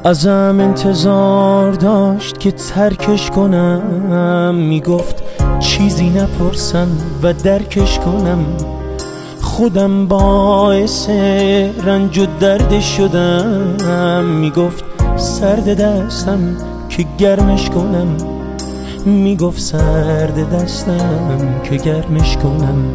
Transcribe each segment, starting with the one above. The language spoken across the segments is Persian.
ازم انتظار داشت که ترکش کنم، میگفت چیزی نپرسم و درکش کنم. خودم باعث رنج و درد شدم، میگفت سرد دستم که گرمش کنم، میگفت سرد دستم که گرمش کنم.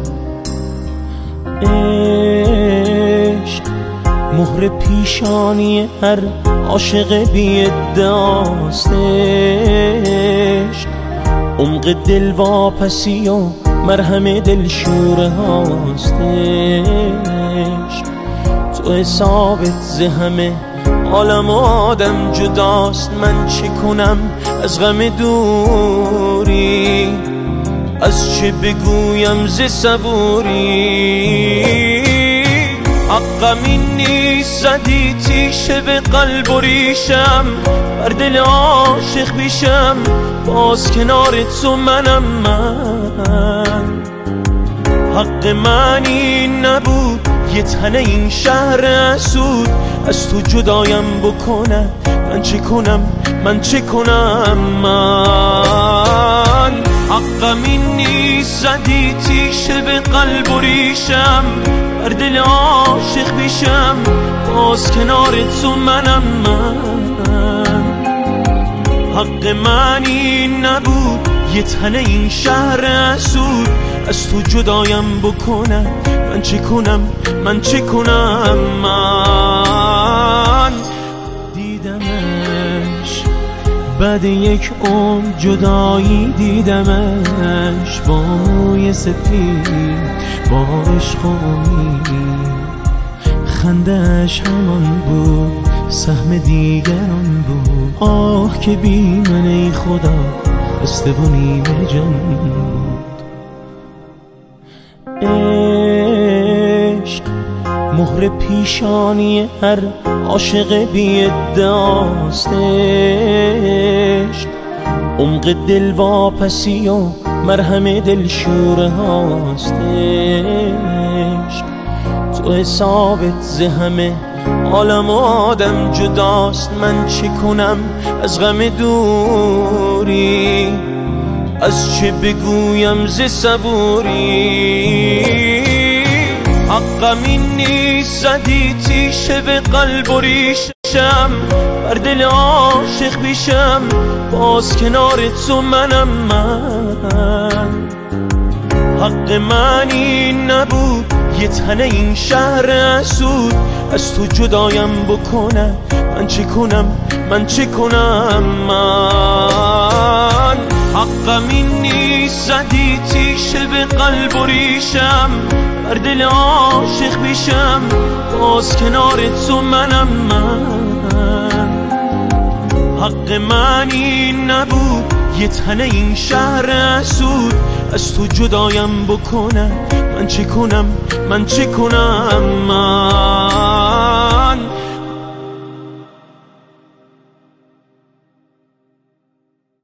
عشق مهر پیشانی هر عاشق بی ادعاست. عشق عمق دل واپسی و مرهم دل شوره هاست. عشق تو حسابت ز همه عالم آدم جداست. من چه کنم از غم دوری، از چه بگویم ز صبوری. حقم این نیست زدی تیشه به قلب و ریشم، بر دل عاشق بیشم باز کنار تو منم. من حق من این نبود یه تنه این شهر اسود از تو جدایم بکنه. من چه کنم من چه کنم من. حقم این نیست زدی تیشه به قلب و ریشم، بر دل عاشق بیشم باز کنار تو منم. من حق من این نبود یه تنه این شهر اسود از تو جدایم بکنه. من چه کنم من چه کنم من. دیدمش بعد یک عمر جدایی، دیدمش با موی سفید با عشق و امید. خنده‌اش همان بود سهم دیگران بود. آه که بی من ای خدا بسته و نیمه جان بود. عشق مهر پیشانی هر عاشق بی ادعاست. عشق عمق دل واپسی و مرهم دل شوره هاست. عشق تو حسابت ز همه عالم آدم جداست. من چه کنم از غم دوری، از چه بگویم ز صبوری. حقم این نیست زدی تیشه به قلب و ریشم، بر دل عاشق بیشم باز کنار تو منم. من حق من این نبود یه تنه این شهر اسود از تو جدایم بکنه. من چه کنم من چه کنم من. حقم این نیست زدی تیشه به قلب و ریشم، بر دل عاشق بیشم باز کنار تو منم. من حق من این نبود یه تنه این شهر اسود از تو جدایم بکنه. من چه کنم من چه کنم من.